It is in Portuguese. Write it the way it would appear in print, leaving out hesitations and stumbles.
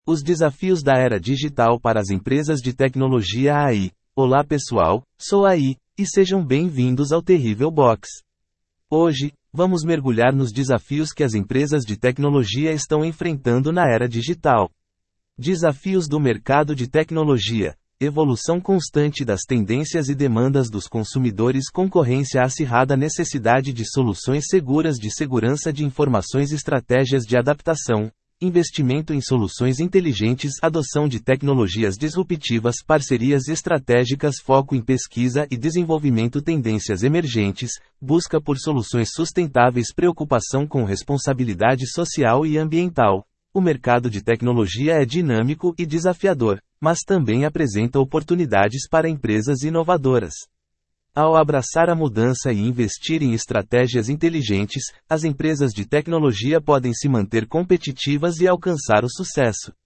Os desafios da era digital para as empresas de tecnologia AI. Olá pessoal, sou AI, e sejam bem-vindos ao Terrível Box. Hoje, vamos mergulhar nos desafios que as empresas de tecnologia estão enfrentando na era digital. Desafios do mercado de tecnologia. Evolução constante das tendências e demandas dos consumidores, concorrência acirrada, necessidade de soluções seguras de segurança de informações, estratégias de adaptação, investimento em soluções inteligentes, adoção de tecnologias disruptivas, parcerias estratégicas, foco em pesquisa e desenvolvimento, tendências emergentes, busca por soluções sustentáveis, preocupação com responsabilidade social e ambiental. O mercado de tecnologia é dinâmico e desafiador, mas também apresenta oportunidades para empresas inovadoras. Ao abraçar a mudança e investir em estratégias inteligentes, as empresas de tecnologia podem se manter competitivas e alcançar o sucesso.